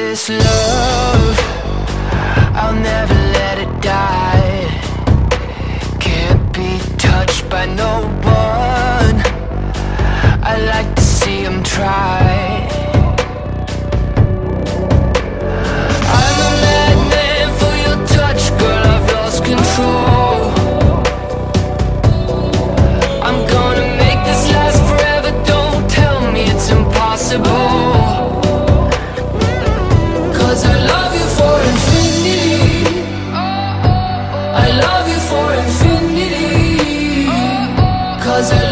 this love, I'll never let it die. Can't be touched by no one, I like to see them try. I'm a madman for your touch, girl, I've lost control. I'm gonna make this last forever, don't tell me it's impossible. Cause I love you for infinity, I love you for infinity. Cause I